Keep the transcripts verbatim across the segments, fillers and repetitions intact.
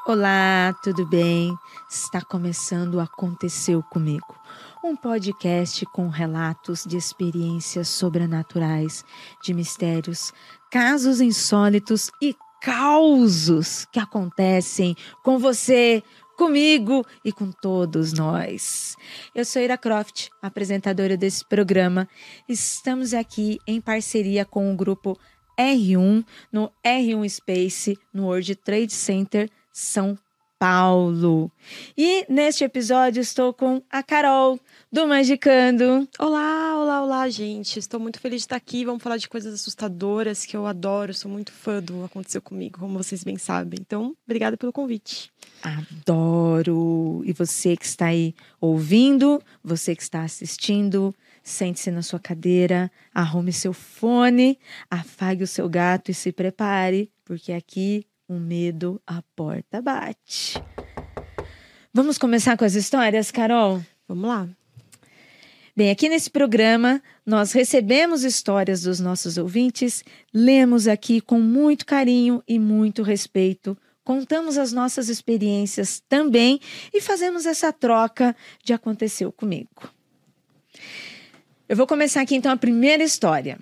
Olá, tudo bem? Está começando o Aconteceu Comigo, um podcast com relatos de experiências sobrenaturais, de mistérios, casos insólitos e causos que acontecem com você, comigo e com todos nós. Eu sou Ira Croft, apresentadora desse programa. Estamos aqui em parceria com o grupo R um, no R um Space, no World Trade Center, São Paulo. E neste episódio estou com a Carol, do Magicando. Olá, olá, olá, gente. Estou muito feliz de estar aqui. Vamos falar de coisas assustadoras que eu adoro. Sou muito fã do Aconteceu Comigo, como vocês bem sabem. Então, obrigada pelo convite. Adoro! E você que está aí ouvindo, você que está assistindo, sente-se na sua cadeira, arrume seu fone, afague o seu gato e se prepare, porque aqui o medo à porta bate. Vamos começar com as histórias, Carol? Vamos lá. Bem, aqui nesse programa nós recebemos histórias dos nossos ouvintes, lemos aqui com muito carinho e muito respeito, contamos as nossas experiências também e fazemos essa troca de Aconteceu Comigo. Eu vou começar aqui então a primeira história.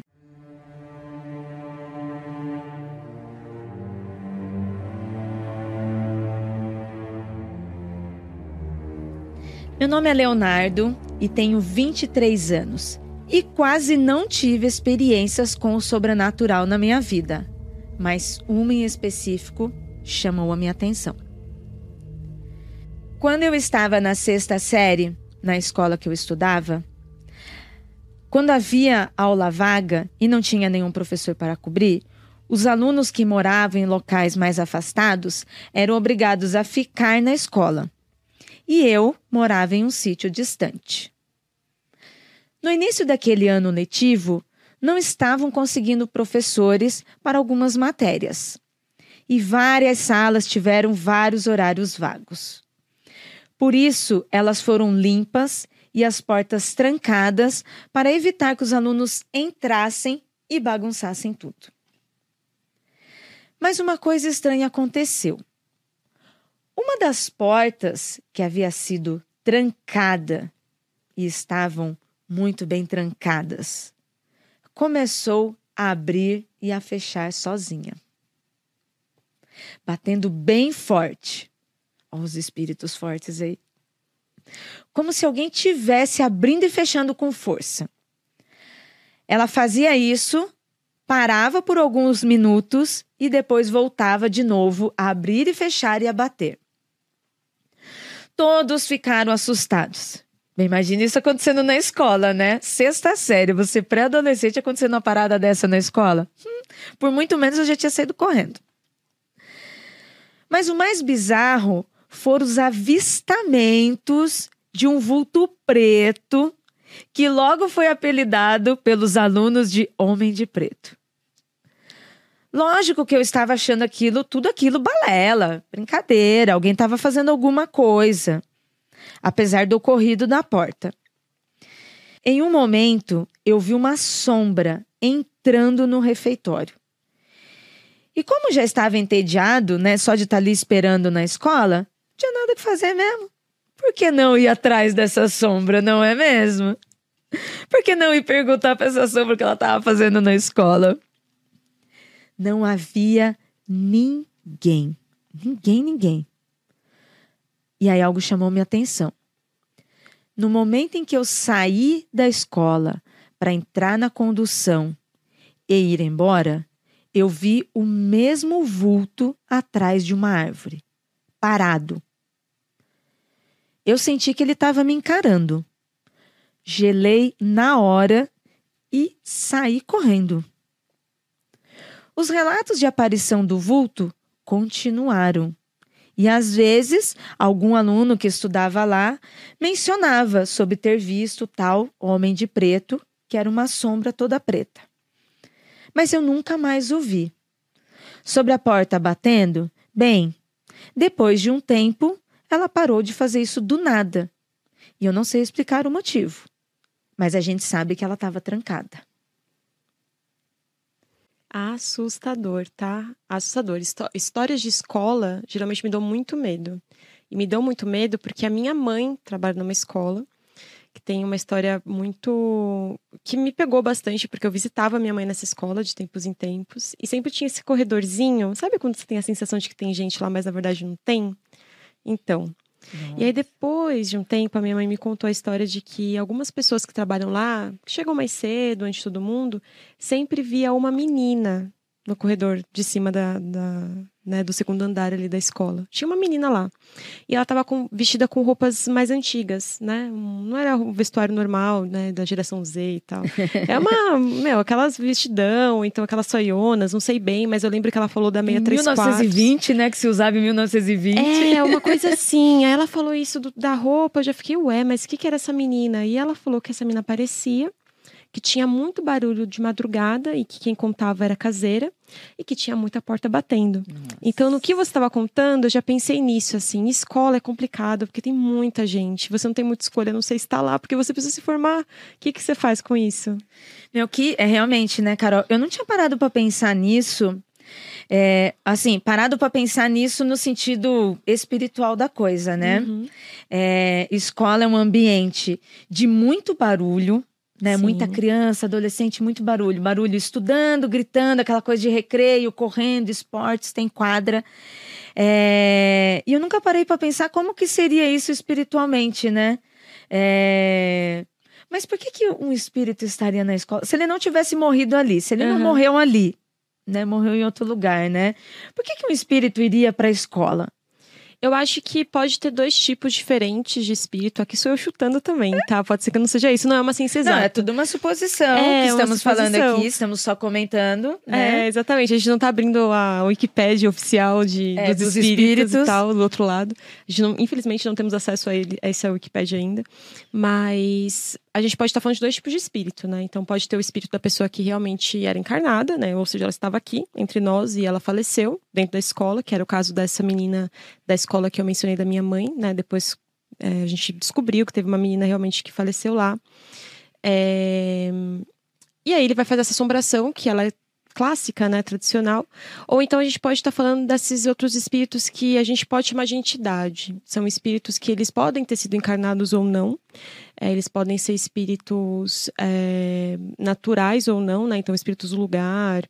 Meu nome é Leonardo e tenho vinte e três anos e quase não tive experiências com o sobrenatural na minha vida, mas uma em específico chamou a minha atenção. Quando eu estava na sexta série, na escola que eu estudava, quando havia aula vaga e não tinha nenhum professor para cobrir, os alunos que moravam em locais mais afastados eram obrigados a ficar na escola. E eu morava em um sítio distante. No início daquele ano letivo, não estavam conseguindo professores para algumas matérias. E várias salas tiveram vários horários vagos. Por isso, elas foram limpas e as portas trancadas para evitar que os alunos entrassem e bagunçassem tudo. Mas uma coisa estranha aconteceu. Uma das portas que havia sido trancada e estavam muito bem trancadas, começou a abrir e a fechar sozinha, batendo bem forte. Olha os espíritos fortes aí. Como se alguém tivesse abrindo e fechando com força. Ela fazia isso, parava por alguns minutos e depois voltava de novo a abrir e fechar e a bater. Todos ficaram assustados. Bem, imagina isso acontecendo na escola, né? Sexta série, você pré-adolescente acontecendo uma parada dessa na escola? Hum, por muito menos eu já tinha saído correndo. Mas o mais bizarro foram os avistamentos de um vulto preto que logo foi apelidado pelos alunos de Homem de Preto. Lógico que eu estava achando aquilo, tudo aquilo balela, brincadeira, alguém estava fazendo alguma coisa, apesar do ocorrido na porta. Em um momento, eu vi uma sombra entrando no refeitório. E como já estava entediado, né, só de estar ali esperando na escola, não tinha nada que fazer mesmo. Por que não ir atrás dessa sombra, não é mesmo? Por que não ir perguntar para essa sombra o que ela estava fazendo na escola? Não havia ninguém. Ninguém, ninguém. E aí algo chamou minha atenção. No momento em que eu saí da escola para entrar na condução e ir embora, eu vi o mesmo vulto atrás de uma árvore, parado. Eu senti que ele estava me encarando. Gelei na hora e saí correndo. Os relatos de aparição do vulto continuaram. E às vezes, algum aluno que estudava lá mencionava sobre ter visto tal homem de preto, que era uma sombra toda preta. Mas eu nunca mais o vi. Sobre a porta batendo, bem, depois de um tempo, ela parou de fazer isso do nada. E eu não sei explicar o motivo, mas a gente sabe que ela estava trancada. Assustador, tá? Assustador. Histó- histórias de escola geralmente me dão muito medo. E me dão muito medo porque a minha mãe trabalha numa escola que tem uma história muito... que me pegou bastante, porque eu visitava minha mãe nessa escola de tempos em tempos. E sempre tinha esse corredorzinho. Sabe quando você tem a sensação de que tem gente lá, mas na verdade não tem? Então... E aí, depois de um tempo, a minha mãe me contou a história de que algumas pessoas que trabalham lá, que chegam mais cedo, antes de todo mundo, sempre via uma menina no corredor de cima da, da, né, do segundo andar ali da escola. Tinha uma menina lá. E ela estava vestida com roupas mais antigas, né? Não era o vestuário normal, né, da geração Z e tal. É uma, meu, aquelas vestidão, então aquelas soionas, não sei bem, mas eu lembro que ela falou da meia três quartos. mil novecentos e vinte, né? Que se usava em mil novecentos e vinte. É, uma coisa assim. Aí ela falou isso do- da roupa, eu já fiquei, ué, mas o que, que era essa menina? E ela falou que essa menina parecia, que tinha muito barulho de madrugada e que quem contava era caseira e que tinha muita porta batendo. Nossa. Então, no que você estava contando, eu já pensei nisso, assim. Escola é complicado, porque tem muita gente. Você não tem muita escolha, não sei se está lá, porque você precisa se formar. O que, que você faz com isso? Meu, que é realmente, né, Carol? Eu não tinha parado pra pensar nisso. É, assim, parado pra pensar nisso no sentido espiritual da coisa, né? Uhum. É, escola é um ambiente de muito barulho, né? Sim. Muita criança, adolescente, muito barulho. Barulho estudando, gritando, aquela coisa de recreio, correndo, esportes, tem quadra. É, e eu nunca parei pra pensar como que seria isso espiritualmente, né? É, mas por que que um espírito estaria na escola? Se ele não tivesse morrido ali, se ele não Uhum. morreu ali, né? Morreu em outro lugar, né? Por que que um espírito iria pra escola? Eu acho que pode ter dois tipos diferentes de espírito. Aqui sou eu chutando também, tá? Pode ser que não seja isso. Não é uma ciência exata. Não, é tudo uma suposição É, que uma estamos falando suposição. aqui, estamos só comentando, né? É, exatamente. A gente não tá abrindo a Wikipédia oficial de, É, dos, dos espíritos, espíritos. e tal, do outro lado. A gente não, infelizmente, não temos acesso a, ele, a essa Wikipédia ainda. Mas a gente pode estar falando de dois tipos de espírito, né? Então, pode ter o espírito da pessoa que realmente era encarnada, né? Ou seja, ela estava aqui entre nós e ela faleceu dentro da escola, que era o caso dessa menina da escola que eu mencionei da minha mãe, né? Depois é, a gente descobriu que teve uma menina realmente que faleceu lá. É... E aí ele vai fazer essa assombração, que ela é clássica, né, tradicional. Ou então a gente pode estar falando desses outros espíritos que a gente pode chamar de entidade. São espíritos que eles podem ter sido encarnados ou não. É, eles podem ser espíritos é, naturais ou não, né? Então espíritos do lugar.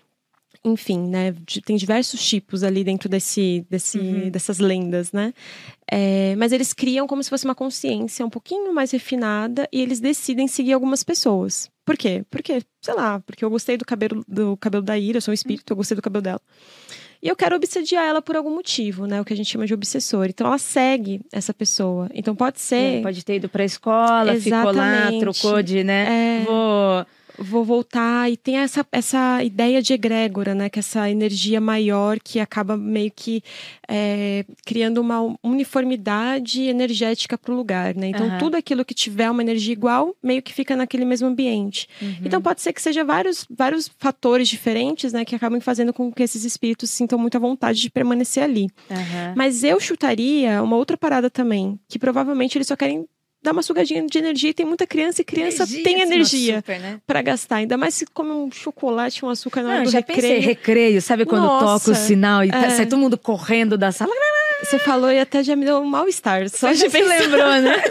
Enfim, né? de- Tem diversos tipos ali dentro desse, desse, Uhum. dessas lendas, né? É, mas eles criam como se fosse uma consciência um pouquinho mais refinada e eles decidem seguir algumas pessoas. Por quê? Porque, sei lá, porque eu gostei do cabelo, do cabelo da Ira, eu sou um espírito, eu gostei do cabelo dela. E eu quero obsediar ela por algum motivo, né? O que a gente chama de obsessor. Então ela segue essa pessoa. Então pode ser. Pode ter ido pra escola, ficou lá, Exatamente. trocou de, né? É. Vou... Vou voltar, e tem essa, essa ideia de egrégora, né? Que é essa energia maior que acaba meio que é, criando uma uniformidade energética para o lugar, né? Então, Aham. tudo aquilo que tiver uma energia igual, meio que fica naquele mesmo ambiente. Uhum. Então, pode ser que seja vários, vários fatores diferentes, né? Que acabam fazendo com que esses espíritos sintam muita vontade de permanecer ali. Aham. Mas eu chutaria uma outra parada também, que provavelmente eles só querem dar uma sugadinha de energia, e tem muita criança, e criança tem de energia açúcar, né? pra gastar, ainda mais se come um chocolate, um açúcar na hora Não, do já recreio. pensei, recreio, sabe quando Nossa, toca o sinal e tá- é. sai todo mundo correndo da sala? Você falou e até já me deu um mal-estar. Só Você de já se pensar. lembrou, né?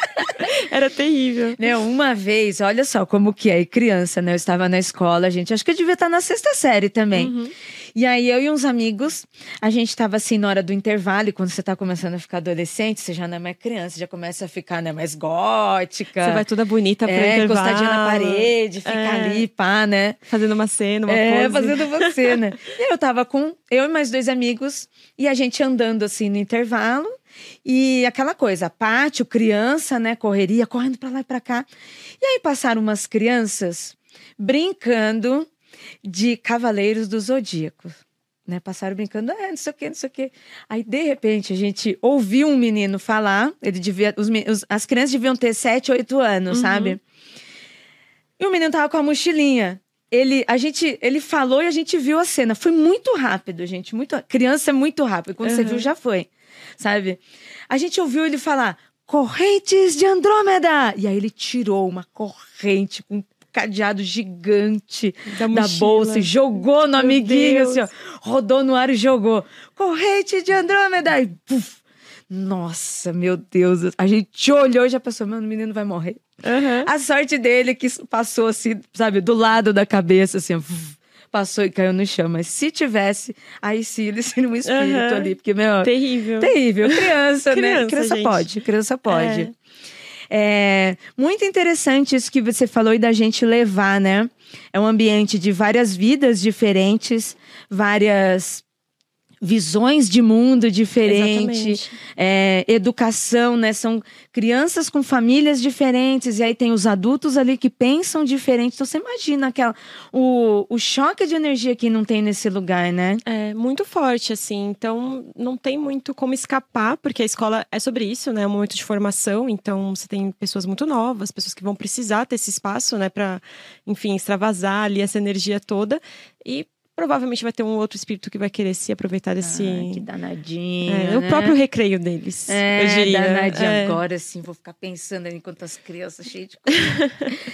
Era terrível. Né, uma vez, olha só como que é, e criança, né? Eu estava na escola, gente, acho que eu devia estar na sexta série também. Uhum. E aí eu e uns amigos, a gente estava assim na hora do intervalo, e quando você tá começando a ficar adolescente, você já não é mais criança, já começa a ficar, né, mais gótica. Você vai toda bonita pro é, intervalo. encostadinha na parede, fica É. ali, pá, né? Fazendo uma cena, uma É, pose. fazendo você, né? E aí eu tava com eu e mais dois amigos, e a gente andando assim no intervalo, e aquela coisa, pátio, criança, né, correria, correndo pra lá e pra cá. E aí passaram umas crianças brincando de Cavaleiros do Zodíaco, né? Passaram brincando, ah, não sei o quê, não sei o quê. Aí, de repente, a gente ouviu um menino falar, ele devia, os, me- os- as crianças deviam ter sete, oito anos, Uhum. sabe? E o menino tava com a mochilinha. Ele, a gente, ele falou e a gente viu a cena. Foi muito rápido, gente. Muito, criança é muito rápido. Quando você Uhum. viu, já foi. Sabe? A gente ouviu ele falar, correntes de Andrômeda! E aí ele tirou uma corrente com cadeado gigante da, da bolsa e jogou no Meu amiguinho, Deus. assim, ó. Rodou no ar e jogou. Corrente de Andrômeda! E puf! Nossa, meu Deus. A gente olhou e já pensou, meu, o menino vai morrer. Uhum. A sorte dele é que passou assim, sabe, do lado da cabeça, assim, ó. Passou e caiu no chão. Mas se tivesse, aí sim ele seria um espírito uhum. ali. Porque, meu... Terrível. Terrível. Criança, criança né? Criança gente. pode. Criança pode. É. É muito interessante isso que você falou e da gente levar, né? É um ambiente de várias vidas diferentes, várias... visões de mundo diferentes, é, educação, né? São crianças com famílias diferentes, e aí tem os adultos ali que pensam diferente. Então, você imagina aquela, o, o choque de energia que não tem nesse lugar, né? É muito forte, assim. Então, não tem muito como escapar, porque a escola é sobre isso, né? É um momento de formação. Então, você tem pessoas muito novas, pessoas que vão precisar ter esse espaço, né? Pra, enfim, extravasar ali essa energia toda. E provavelmente vai ter um outro espírito que vai querer se aproveitar desse... Ai, que danadinho, é, né? O próprio recreio deles, é, eu diria. Danadinho. É. Agora sim, vou ficar pensando enquanto as crianças cheias de coisa.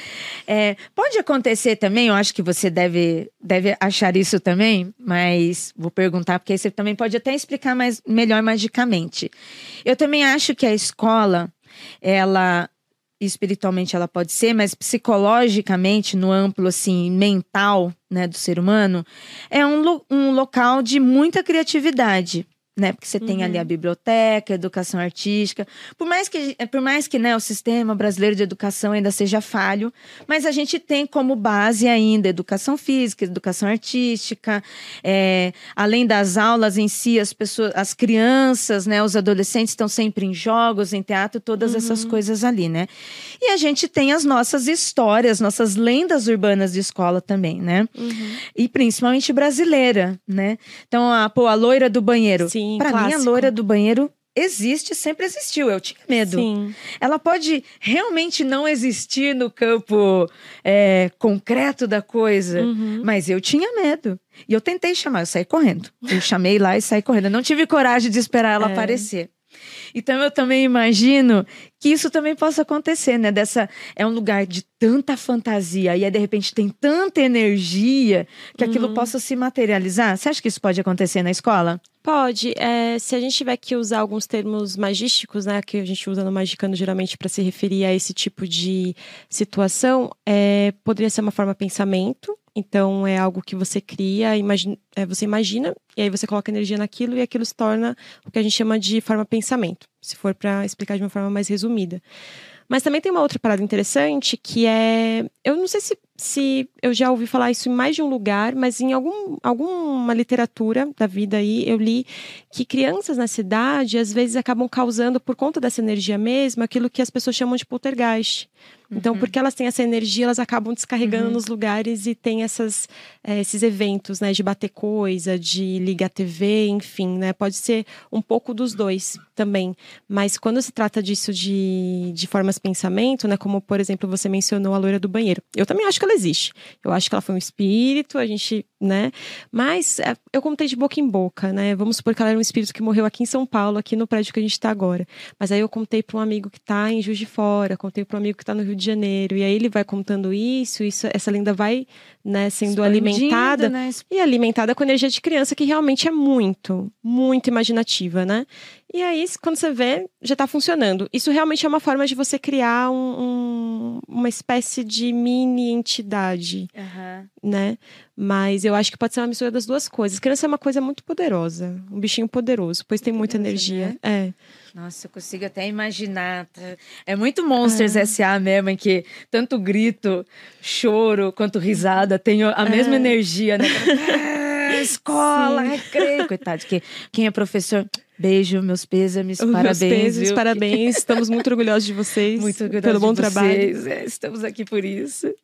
é, pode acontecer também, eu acho que você deve, deve achar isso também, mas vou perguntar, porque aí você também pode até explicar mais, melhor magicamente. Eu também acho que a escola, ela... espiritualmente ela pode ser, mas psicologicamente, no amplo, assim, mental, né, do ser humano, é um, lo- um local de muita criatividade, né? Porque você uhum. tem ali a biblioteca, a educação artística. Por mais que, por mais que né, o sistema brasileiro de educação ainda seja falho, mas a gente tem como base ainda educação física, educação artística, é, além das aulas em si, as pessoas, as crianças, né, os adolescentes estão sempre em jogos, em teatro, todas uhum. essas coisas ali, né? E a gente tem as nossas histórias, nossas lendas urbanas de escola também, né? Uhum. E principalmente brasileira, né? Então, a, pô, a loira do banheiro. Sim. Pra clássico. mim, a loira do banheiro existe, sempre existiu. Eu tinha medo. Sim. Ela pode realmente não existir no campo é, concreto da coisa, uhum. mas eu tinha medo. E eu tentei chamar, eu saí correndo. Eu chamei lá e saí correndo. Eu não tive coragem de esperar ela é. aparecer. Então eu também imagino que isso também possa acontecer, né? Dessa, é um lugar de tanta fantasia e aí de repente tem tanta energia que aquilo uhum. possa se materializar. Você acha que isso pode acontecer na escola? Pode. É, se a gente tiver que usar alguns termos magísticos, né, que a gente usa no Magicando geralmente para se referir a esse tipo de situação, é, poderia ser uma forma pensamento. Então, é algo que você cria, imagina, é, você imagina, e aí você coloca energia naquilo, e aquilo se torna o que a gente chama de forma pensamento, se for para explicar de uma forma mais resumida. Mas também tem uma outra parada interessante, que é... Eu não sei se, se eu já ouvi falar isso em mais de um lugar, mas em algum, alguma literatura da vida aí, eu li que crianças na cidade, às vezes, acabam causando, por conta dessa energia mesmo, aquilo que as pessoas chamam de poltergeist. Então, uhum. porque elas têm essa energia, elas acabam descarregando uhum. nos lugares e tem essas, é, esses eventos, né? De bater coisa, de ligar a T V, enfim, né? Pode ser um pouco dos dois também. Mas quando se trata disso de, de formas de pensamento, né? Como, por exemplo, você mencionou a loira do banheiro. Eu também acho que ela existe. Eu acho que ela foi um espírito, a gente, né? Mas é, eu contei de boca em boca, né? Vamos supor que ela era um espírito que morreu aqui em São Paulo, aqui no prédio que a gente tá agora. Mas aí eu contei para um amigo que tá em Juiz de Fora, contei para um amigo que tá no Rio de Janeiro, e aí ele vai contando isso, isso essa lenda vai, né, sendo alimentada, né? E alimentada com energia de criança, que realmente é muito, muito imaginativa, né? E aí, quando você vê, já tá funcionando. Isso realmente é uma forma de você criar um, um, uma espécie de mini entidade, uhum. né? Mas eu acho que pode ser uma mistura das duas coisas. Criança é uma coisa muito poderosa, um bichinho poderoso, pois tem muita energia. Né? É. Nossa, eu consigo até imaginar. É muito Monsters é. S A mesmo, em que tanto grito, choro, quanto risada tem a é. mesma energia, né? Ah, escola, recreio. Coitado, que quem é professor... Beijo, meus pêsames, Os parabéns. Meus pêsames, viu? parabéns. Estamos muito orgulhosos de vocês. Muito orgulhosos pelo bom de trabalho. Vocês. É, estamos aqui por isso.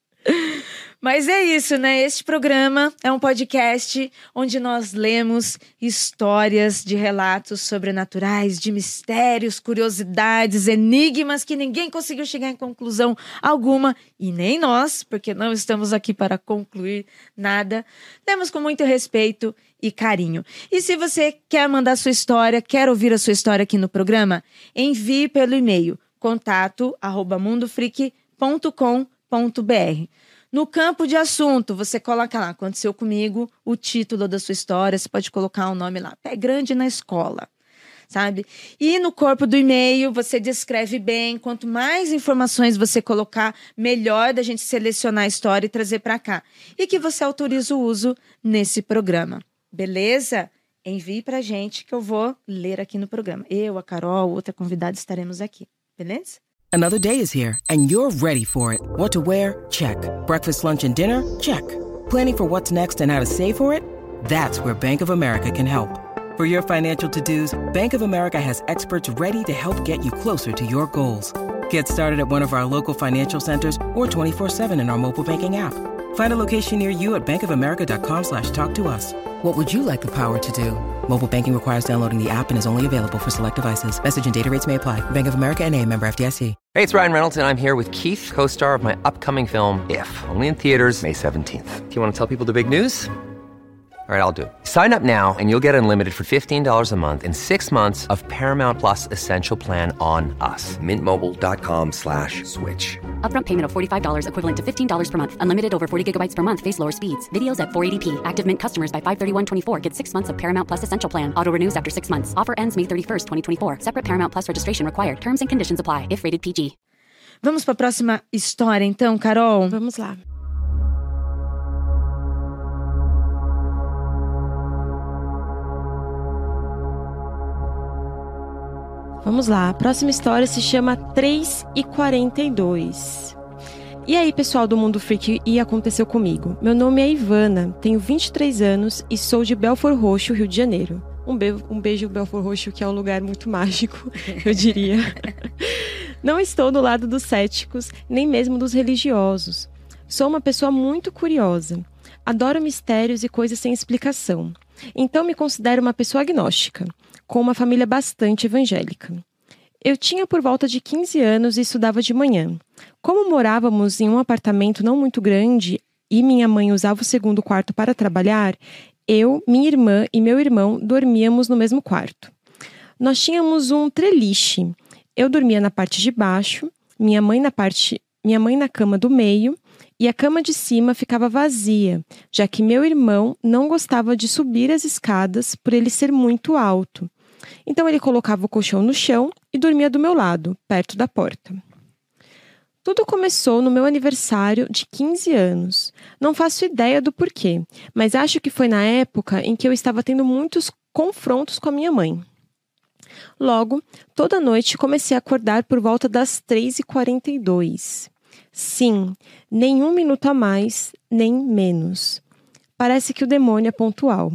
Mas é isso, né? Este programa é um podcast onde nós lemos histórias de relatos sobrenaturais, de mistérios, curiosidades, enigmas que ninguém conseguiu chegar em conclusão alguma, e nem nós, porque não estamos aqui para concluir nada. Lemos com muito respeito e carinho. E se você quer mandar sua história, quer ouvir a sua história aqui no programa, envie pelo e-mail contato arroba mundofreak ponto com ponto br. No campo de assunto, você coloca lá, aconteceu comigo, o título da sua história, você pode colocar o nome lá, Pé Grande na Escola, sabe? E no corpo do e-mail, você descreve bem, quanto mais informações você colocar, melhor da gente selecionar a história e trazer para cá. E que você autoriza o uso nesse programa, beleza? Envie pra gente que eu vou ler aqui no programa. Eu, a Carol, outra convidada estaremos aqui, beleza? Another day is here, and you're ready for it. What to wear? Check. Breakfast, lunch, and dinner? Check. Planning for what's next and how to save for it? That's where Bank of America can help. For your financial to-dos, Bank of America has experts ready to help get you closer to your goals. Get started at one of our local financial centers or twenty-four seven in our mobile banking app. Find a location near you at bankofamerica.com slash talk to us. What would you like the power to do? Mobile banking requires downloading the app and is only available for select devices. Message and data rates may apply. Bank of America N A, member F D I C. Hey, it's Ryan Reynolds, and I'm here with Keith, co-star of my upcoming film, If, only in theaters May seventeenth. Do you want to tell people the big news? All right, I'll do it. Sign up now and you'll get unlimited for fifteen dollars a month and six months of Paramount Plus Essential Plan on us. Mint Mobile dot com slash switch. Upfront payment of forty-five dollars equivalent to fifteen dollars per month. Unlimited over forty gigabytes per month. Face lower speeds. Videos at four eighty p. Active Mint customers by five thirty-one twenty-four get six months of Paramount Plus Essential Plan. Auto renews after six months. Offer ends May thirty-first, twenty twenty-four. Separate Paramount Plus registration required. Terms and conditions apply if rated P G. Vamos para a próxima história, então, Carol? Vamos lá. Vamos lá, a próxima história se chama três e quarenta e dois. E aí, pessoal do Mundo Freak, e aconteceu comigo. Meu nome é Ivana, tenho vinte e três anos e sou de Belford Roxo, Rio de Janeiro. Um, be- um beijo, Belford Roxo, que é um lugar muito mágico, eu diria. Não estou do lado dos céticos, nem mesmo dos religiosos. Sou uma pessoa muito curiosa. Adoro mistérios e coisas sem explicação. Então me considero uma pessoa agnóstica, com uma família bastante evangélica. Eu tinha por volta de quinze anos e estudava de manhã. Como morávamos em um apartamento não muito grande e minha mãe usava o segundo quarto para trabalhar, eu, minha irmã e meu irmão dormíamos no mesmo quarto. Nós tínhamos um treliche. Eu dormia na parte de baixo, minha mãe na parte, minha mãe na cama do meio, e a cama de cima ficava vazia, já que meu irmão não gostava de subir as escadas por ele ser muito alto. Então ele colocava o colchão no chão e dormia do meu lado, perto da porta. Tudo começou no meu aniversário de quinze anos. Não faço ideia do porquê, mas acho que foi na época em que eu estava tendo muitos confrontos com a minha mãe. Logo, toda noite comecei a acordar por volta das três e quarenta e dois. Sim, nem um minuto a mais, nem menos. Parece que o demônio é pontual.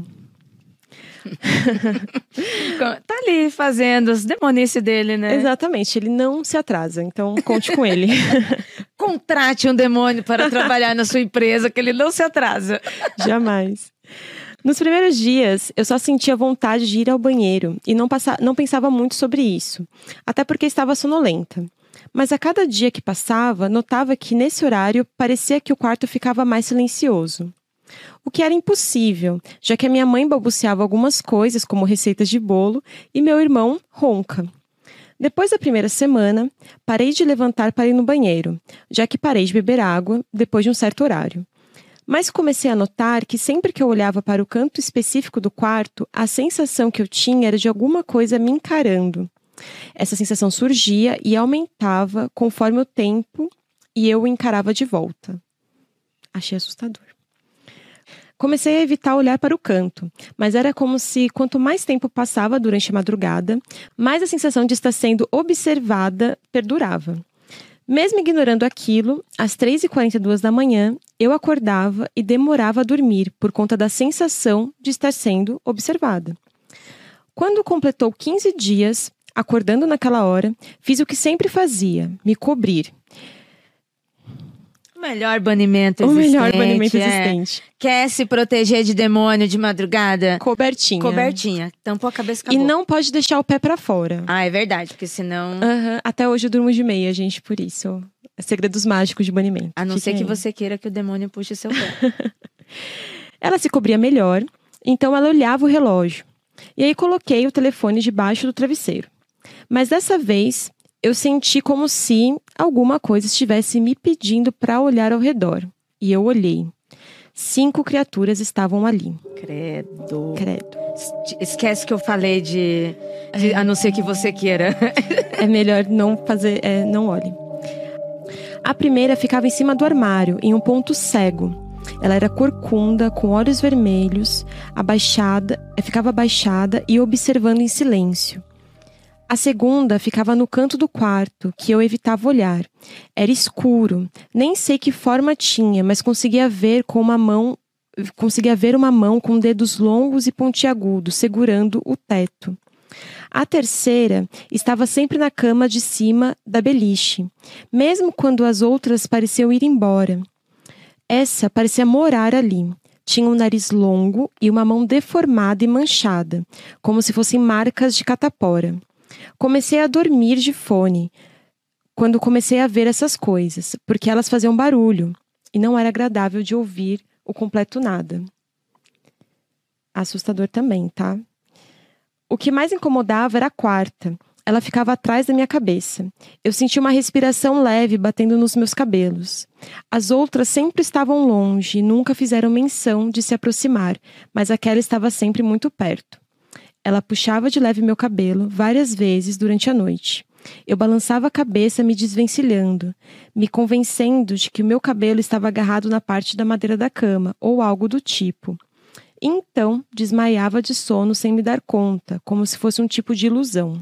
Tá ali fazendo as demonices dele, né? Exatamente, ele não se atrasa, então conte com ele. Contrate um demônio para trabalhar na sua empresa, que ele não se atrasa. Jamais. Nos primeiros dias, eu só sentia vontade de ir ao banheiro e não, passa... não pensava muito sobre isso, até porque estava sonolenta. Mas a cada dia que passava, notava que nesse horário parecia que o quarto ficava mais silencioso. O que era impossível, já que a minha mãe balbuciava algumas coisas, como receitas de bolo, e meu irmão ronca. Depois da primeira semana, parei de levantar para ir no banheiro, já que parei de beber água depois de um certo horário. Mas comecei a notar que sempre que eu olhava para o canto específico do quarto, a sensação que eu tinha era de alguma coisa me encarando. Essa sensação surgia e aumentava conforme o tempo e eu o encarava de volta. Achei assustador. Comecei a evitar olhar para o canto, mas era como se quanto mais tempo passava durante a madrugada, mais a sensação de estar sendo observada perdurava. Mesmo ignorando aquilo, às três e quarenta e duas da manhã, eu acordava e demorava a dormir por conta da sensação de estar sendo observada. Quando completou quinze dias, acordando naquela hora, fiz o que sempre fazia, me cobrir. O melhor banimento o existente. O melhor banimento é. existente. Quer se proteger de demônio de madrugada? Cobertinha. Cobertinha. Tampou a cabeça, acabou. E não pode deixar o pé pra fora. Ah, é verdade, porque senão... Uhum. Até hoje eu durmo de meia, gente, por isso. É segredos mágicos de banimento. A não Fiquem ser que aí. você queira que o demônio puxe seu pé. Ela se cobria melhor, então ela olhava o relógio. E aí coloquei o telefone debaixo do travesseiro. Mas dessa vez, eu senti como se alguma coisa estivesse me pedindo para olhar ao redor. e eu olhei. Cinco criaturas estavam ali. Credo. Credo. Esquece que eu falei de, de a não ser que você queira. É melhor não fazer, é, não olhe. A primeira ficava em cima do armário, em um ponto cego. Ela era corcunda, com olhos vermelhos, abaixada, ficava abaixada e observando em silêncio. A segunda ficava no canto do quarto, que eu evitava olhar. Era escuro, nem sei que forma tinha, mas conseguia ver com uma mão, conseguia ver uma mão com dedos longos e pontiagudos, segurando o teto. A terceira estava sempre na cama de cima da beliche, mesmo quando as outras pareciam ir embora. Essa parecia morar ali. Tinha um nariz longo e uma mão deformada e manchada, como se fossem marcas de catapora. Comecei a dormir de fone quando comecei a ver essas coisas, porque elas faziam barulho e não era agradável de ouvir o completo nada. Assustador também, tá? O que mais incomodava era a quarta. Ela ficava atrás da minha cabeça. Eu senti uma respiração leve batendo nos meus cabelos. As outras sempre estavam longe e nunca fizeram menção de se aproximar, mas aquela estava sempre muito perto. Ela puxava de leve meu cabelo várias vezes durante a noite. Eu balançava a cabeça me desvencilhando, me convencendo de que o meu cabelo estava agarrado na parte da madeira da cama, ou algo do tipo. Então, desmaiava de sono sem me dar conta, como se fosse um tipo de ilusão.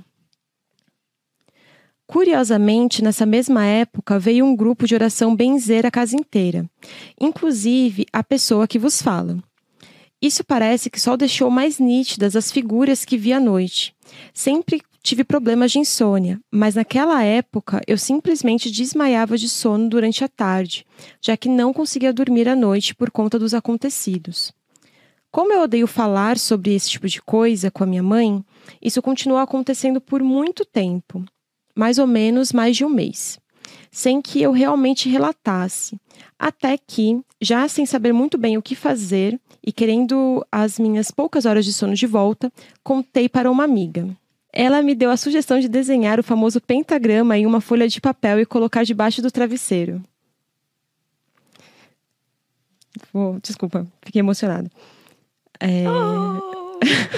Curiosamente, nessa mesma época, veio um grupo de oração benzer a casa inteira, inclusive a pessoa que vos fala. Isso parece que só deixou mais nítidas as figuras que vi à noite. Sempre tive problemas de insônia, mas naquela época eu simplesmente desmaiava de sono durante a tarde, já que não conseguia dormir à noite por conta dos acontecidos. Como eu odeio falar sobre esse tipo de coisa com a minha mãe, isso continuou acontecendo por muito tempo, mais ou menos mais de um mês, sem que eu realmente relatasse, até que, já sem saber muito bem o que fazer e querendo as minhas poucas horas de sono de volta, contei para uma amiga. Ela me deu a sugestão de desenhar o famoso pentagrama em uma folha de papel e colocar debaixo do travesseiro. Oh, desculpa, fiquei emocionada. É... Oh.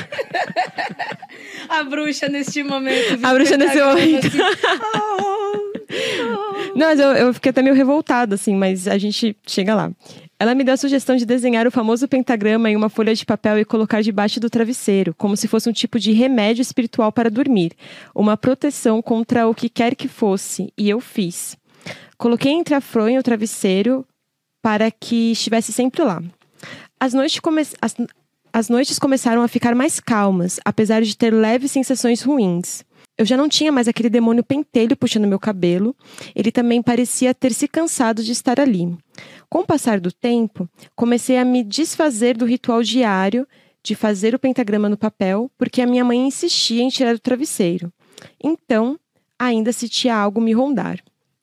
A bruxa neste momento. A bruxa nesse momento. Assim. Oh. Oh. Não, mas eu, eu fiquei até meio revoltada, assim, mas a gente chega lá. Ela me deu a sugestão de desenhar o famoso pentagrama em uma folha de papel e colocar debaixo do travesseiro, como se fosse um tipo de remédio espiritual para dormir, uma proteção contra o que quer que fosse, e eu fiz. Coloquei entre a fronha e o travesseiro para que estivesse sempre lá. As noites, come... As... As noites começaram a ficar mais calmas, apesar de ter leves sensações ruins. Eu já não tinha mais aquele demônio pentelho puxando meu cabelo. Ele também parecia ter se cansado de estar ali. Com o passar do tempo, comecei a me desfazer do ritual diário de fazer o pentagrama no papel, porque a minha mãe insistia em tirar do travesseiro. Então, ainda sentia algo me rondar.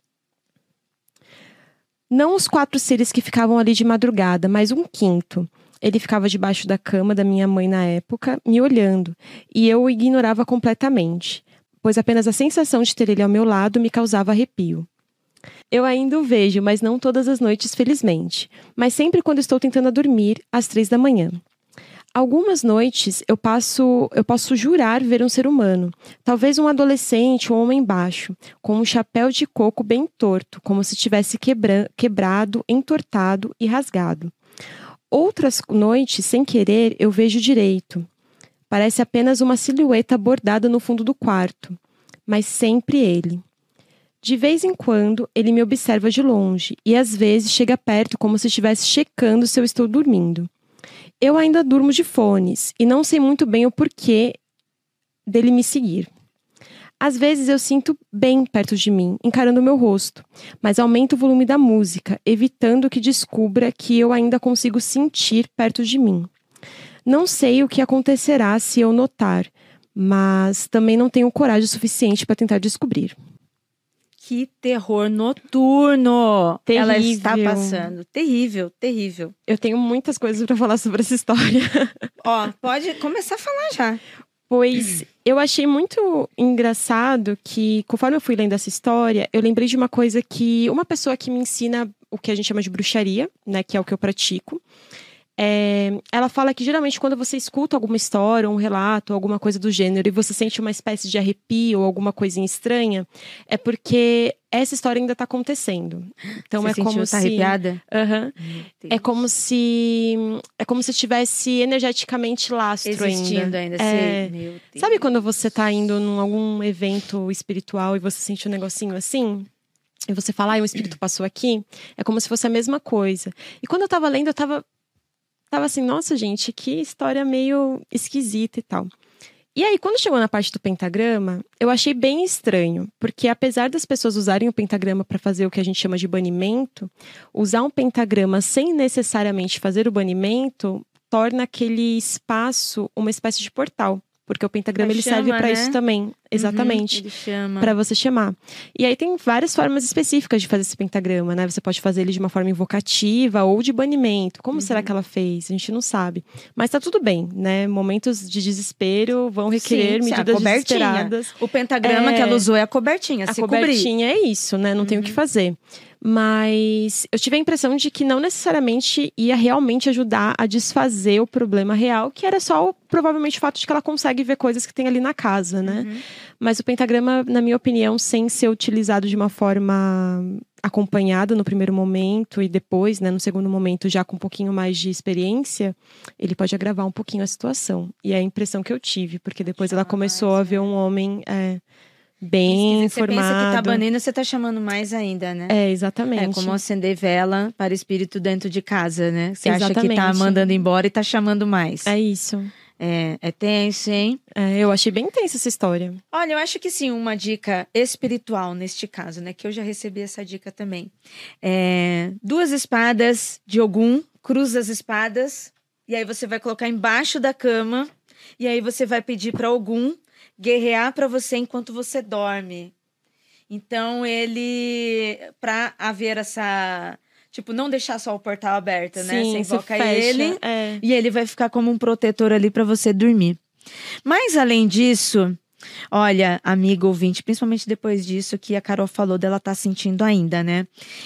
Não os quatro seres que ficavam ali de madrugada, mas um quinto. Ele ficava debaixo da cama da minha mãe na época, me olhando, e eu o ignorava completamente, pois apenas a sensação de ter ele ao meu lado me causava arrepio. Eu ainda o vejo, mas não todas as noites, felizmente, mas sempre quando estou tentando dormir, às três da manhã. Algumas noites eu, passo, eu posso jurar ver um ser humano, talvez um adolescente ou um homem baixo, com um chapéu de coco bem torto, como se tivesse quebra, quebrado, entortado e rasgado. Outras noites, sem querer, eu vejo direito. Parece apenas uma silhueta bordada no fundo do quarto, mas sempre ele. De vez em quando, ele me observa de longe e às vezes chega perto como se estivesse checando se eu estou dormindo. Eu ainda durmo de fones e não sei muito bem o porquê dele me seguir. Às vezes eu sinto bem perto de mim, encarando o meu rosto, mas aumento o volume da música, evitando que descubra que eu ainda consigo sentir perto de mim. Não sei o que acontecerá se eu notar, mas também não tenho coragem suficiente para tentar descobrir. Que terror noturno Terrível. Ela está passando. Terrível, terrível. Eu tenho muitas coisas para falar sobre essa história. Ó, pode começar a falar já. Pois eu achei muito engraçado que, conforme eu fui lendo essa história, eu lembrei de uma coisa que uma pessoa que me ensina o que a gente chama de bruxaria, né? Que é o que eu pratico. É, ela fala que geralmente quando você escuta alguma história, um relato, alguma coisa do gênero, e você sente uma espécie de arrepio ou alguma coisinha estranha, é porque essa história ainda tá acontecendo. Então Você é sentiu, como tá se... arrepiada? Aham. Meu É como se... É como se tivesse energeticamente lastro Existindo ainda. É. sei. Meu Deus. Sabe quando você tá indo num algum evento espiritual e você sente um negocinho assim? E você fala, ai, um espírito passou aqui? É como se fosse a mesma coisa. E quando eu tava lendo, eu tava... Tava assim, nossa, gente, que história meio esquisita e tal. E aí, quando chegou na parte do pentagrama, eu achei bem estranho. Porque apesar das pessoas usarem o pentagrama para fazer o que a gente chama de banimento, usar um pentagrama sem necessariamente fazer o banimento torna aquele espaço uma espécie de portal. Porque o pentagrama Ele ele serve chama, para né? isso também. Exatamente. Uhum, ele chama. Para você chamar. E aí tem várias formas específicas de fazer esse pentagrama, né? Você pode fazer ele de uma forma invocativa ou de banimento. Como Uhum. será que ela fez? A gente não sabe. Mas tá tudo bem, né? Momentos de desespero vão requerer Sim, sim, a medidas cobertinha. desesperadas. O pentagrama É. que ela usou é a cobertinha, A se cobrir. cobertinha é isso, né? Não tem o que fazer. Mas eu tive a impressão de que não necessariamente ia realmente ajudar a desfazer o problema real, que era só o, provavelmente o fato de que ela consegue ver coisas que tem ali na casa, né? Uhum. Mas o pentagrama, na minha opinião, sem ser utilizado de uma forma acompanhada no primeiro momento e depois, né, no segundo momento, já com um pouquinho mais de experiência, ele pode agravar um pouquinho a situação. E é a impressão que eu tive, porque depois Chama ela começou mais, a ver né? um homem é, bem Você pensa que tá informado. banindo, você tá chamando mais ainda, né? É, exatamente. É como acender vela para espírito dentro de casa, né? Você acha que tá Exatamente. mandando embora e tá chamando mais. É isso. É, é tenso, hein? É, eu achei bem intensa essa história. Olha, eu acho que sim, uma dica espiritual neste caso, né? Que eu já recebi essa dica também. É, duas espadas de Ogum, cruza as espadas, e aí você vai colocar embaixo da cama, e aí você vai pedir para Ogum guerrear para você enquanto você dorme. Então ele, para haver essa, tipo, não deixar só o portal aberto, né? Sim, Você você invoca fecha, ele é. e ele vai ficar como um protetor ali para você dormir. Mas além disso, olha, amigo ouvinte, principalmente depois disso que a Carol falou dela tá sentindo ainda, né?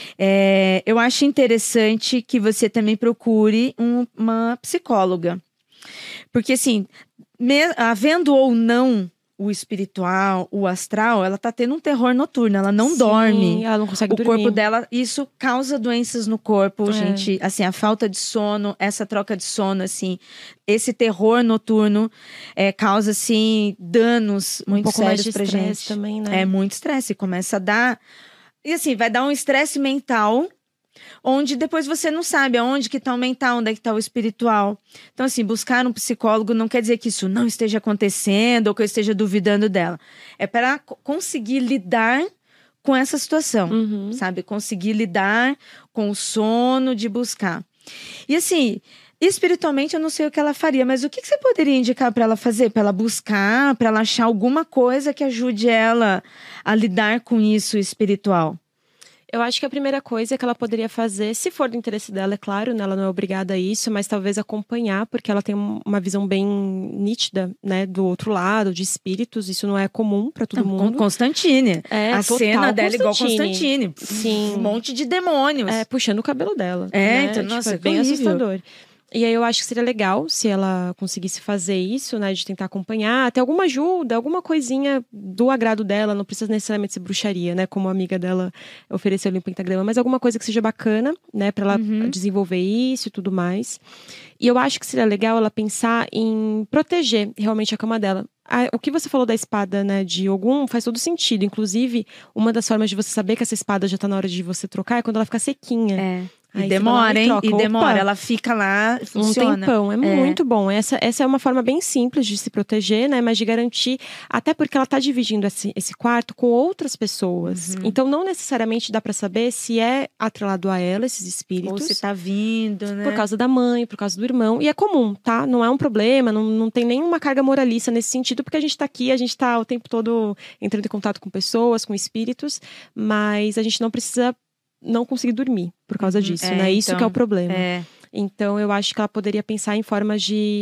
É, eu acho interessante que você também procure um- uma psicóloga. Porque assim, me- havendo ou não o espiritual, o astral, ela tá tendo um terror noturno, ela não Sim, dorme. ela não consegue O dormir. corpo dela, isso causa doenças no corpo, É. gente. Assim, a falta de sono, essa troca de sono, assim, esse terror noturno é, causa, assim, danos um muito pouco mais sérios de pra estresse gente. também, né? É muito estresse, começa a dar... E assim, vai dar um estresse mental, onde depois você não sabe aonde que tá o mental, onde é que tá o espiritual. Então, assim, buscar um psicólogo não quer dizer que isso não esteja acontecendo ou que eu esteja duvidando dela. É para conseguir lidar com essa situação, Uhum. sabe? Conseguir lidar com o sono de buscar. E assim, espiritualmente eu não sei o que ela faria, mas o que que você poderia indicar para ela fazer? Para ela buscar, para ela achar alguma coisa que ajude ela a lidar com isso espiritual? Eu acho que a primeira coisa que ela poderia fazer, se for do interesse dela, é claro, né? Ela não é obrigada a isso, mas talvez acompanhar, porque ela tem um- uma visão bem nítida, né? Do outro lado, de espíritos. Isso não é comum para todo Não, mundo. Constantine. É, a total cena dela é igual Constantine. Constantine. Sim. Um monte de demônios. É, puxando o cabelo dela. É, né? então, Tipo, nossa, é que bem horrível. assustador. E aí eu acho que seria legal se ela conseguisse fazer isso, né? De tentar acompanhar, ter alguma ajuda, alguma coisinha do agrado dela, não precisa necessariamente ser bruxaria, né? Como a amiga dela ofereceu ali um pentagrama, mas alguma coisa que seja bacana, né? Pra ela Uhum. desenvolver isso e tudo mais. E eu acho que seria legal ela pensar em proteger realmente a cama dela. Ah, o que você falou da espada, né, de Ogum faz todo sentido. Inclusive, uma das formas de você saber que essa espada já tá na hora de você trocar é quando ela ficar sequinha. É. E Aí você vai lá demora, hein? troca. E Opa, demora. Ela fica lá, funciona. um tempão. É, muito bom. Essa, essa é uma forma bem simples de se proteger, né? Mas de garantir, até porque ela tá dividindo esse, esse quarto com outras pessoas. Uhum. Então, não necessariamente dá pra saber se é atrelado a ela, esses espíritos. Ou se tá vindo, né? Por causa da mãe, por causa do irmão. E é comum, tá? Não é um problema, não, não tem nenhuma carga moralista nesse sentido, porque a gente tá aqui, a gente tá o tempo todo entrando em contato com pessoas, com espíritos, mas a gente não precisa não conseguir dormir por causa disso, É, né? Isso então, que é o problema. É. Então, eu acho que ela poderia pensar em formas de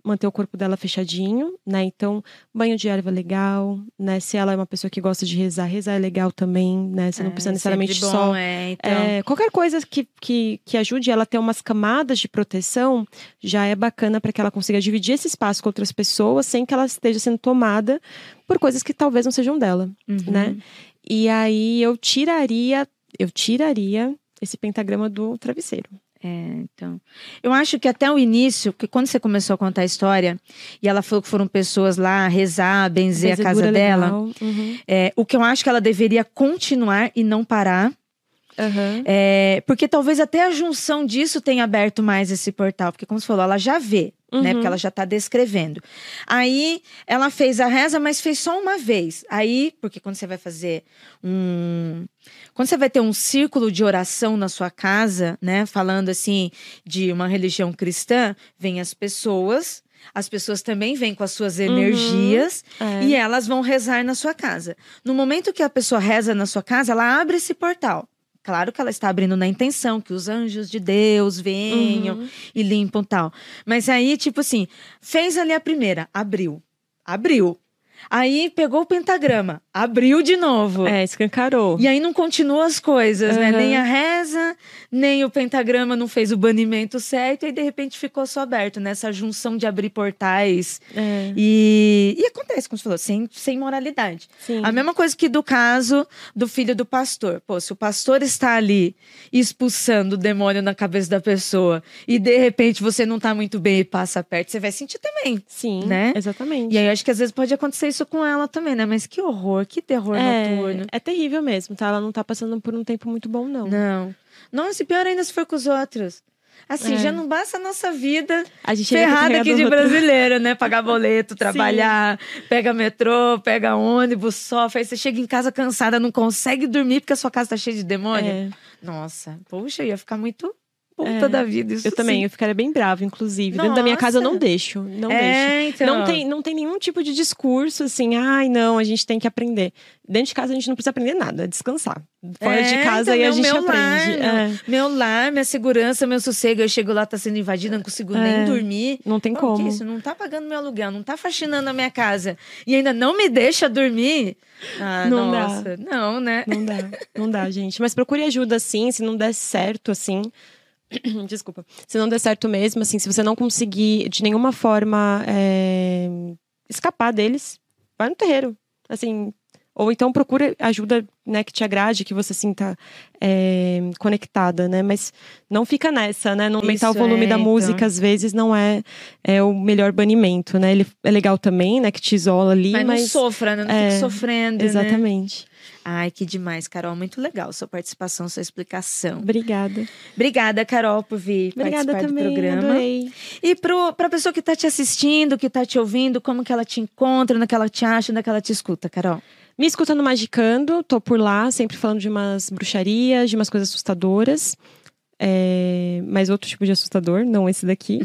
manter o corpo dela fechadinho, né? Então, banho de erva é legal, né? Se ela é uma pessoa que gosta de rezar, rezar é legal também, né? Você não É, precisa necessariamente bom, só... É, então... É, qualquer coisa que, que, que ajude ela a ter umas camadas de proteção já é bacana para que ela consiga dividir esse espaço com outras pessoas sem que ela esteja sendo tomada por coisas que talvez não sejam dela, Uhum. né? E aí eu tiraria, eu tiraria esse pentagrama do travesseiro. É, então. Eu acho que até o início, porque quando você começou a contar a história, e ela falou que foram pessoas lá rezar, benzer a casa dela, uhum. é, o que eu acho que ela deveria continuar e não parar. Uhum. É, porque talvez até a junção disso tenha aberto mais esse portal. Porque, como você falou, ela já vê, Uhum. né? Porque ela já tá descrevendo. Aí, ela fez a reza, mas fez só uma vez. Aí, porque quando você vai fazer um... Quando você vai ter um círculo de oração na sua casa, né? Falando, assim, de uma religião cristã, vem as pessoas... As pessoas também vêm com as suas energias uhum. é. e elas vão rezar na sua casa. No momento que a pessoa reza na sua casa, ela abre esse portal. Claro que ela está abrindo na intenção que os anjos de Deus venham uhum. e limpam tal. Mas aí, tipo assim, fez ali a primeira, abriu. Abriu. Aí pegou o pentagrama, abriu de novo. É, escancarou. E aí não continua as coisas, uhum. né? Nem a reza, nem o pentagrama não fez o banimento certo. E aí, de repente, ficou só aberto, nessa junção de abrir portais. É. E, e acontece, como você falou, sem, sem moralidade. Sim. A mesma coisa que do caso do filho do pastor. Pô, se o pastor está ali expulsando o demônio na cabeça da pessoa e, de repente, você não tá muito bem e passa perto, você vai sentir também. Sim, né? exatamente. E aí, eu acho que às vezes pode acontecer isso com ela também, né? Mas que horror, que terror é, noturno. É terrível mesmo, tá? Ela não tá passando por um tempo muito bom, não. Não. Nossa, e pior ainda se for com os outros. Assim, É. já não basta a nossa vida A gente ferrada aqui de outro. brasileiro, né? Pagar boleto, trabalhar, pega metrô, pega ônibus, sofre. Aí você chega em casa cansada, não consegue dormir porque a sua casa tá cheia de demônio. É. Nossa, poxa, ia ficar muito puta é. da vida. Isso eu também, sim. eu ficaria bem brava, inclusive. Nossa. Dentro da minha casa eu não deixo. Não é, deixo. Então... Não, tem, não tem nenhum tipo de discurso assim, ai, não, a gente tem que aprender. Dentro de casa a gente não precisa aprender nada, é descansar. Fora é, de casa então, aí meu, a gente meu aprende. Lar, é. meu, meu lar, minha segurança, meu sossego. Eu chego lá, tá sendo invadida, não consigo É. nem dormir. Não tem Pô, como. Que isso? Não tá pagando meu aluguel, não tá faxinando a minha casa. E ainda não me deixa dormir. Ah, Não nossa. dá. Não, né? Não dá, não dá, gente. Mas procure ajuda, sim, se não der certo, assim. Desculpa. Se não der certo mesmo, assim, se você não conseguir de nenhuma forma é, escapar deles, vai no terreiro. Assim, ou então procura ajuda, né, que te agrade, que você sinta é, conectada, né? Mas não fica nessa, né? Não aumentar o volume é, da então. música, às vezes, não é, é o melhor banimento, né? Ele é legal também, né? Que te isola ali, Mas, mas... não sofra, né? Não é, fique sofrendo, exatamente. Né? Ai, que demais, Carol. Muito legal sua participação, sua explicação. Obrigada. Obrigada, Carol, por vir Obrigada participar também, do programa. adorei. E pro, pra pessoa que tá te assistindo, que tá te ouvindo, como que ela te encontra, onde é que ela te acha, onde é que ela te escuta, Carol? Me escuta no Magicando, tô por lá, sempre falando de umas bruxarias, de umas coisas assustadoras. É, mas outro tipo de assustador, não esse daqui.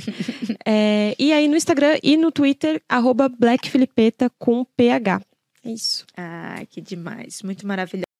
é, e aí no Instagram e no Twitter, arroba blackfilipeta com P H. É isso. Ah, que demais. Muito maravilhoso.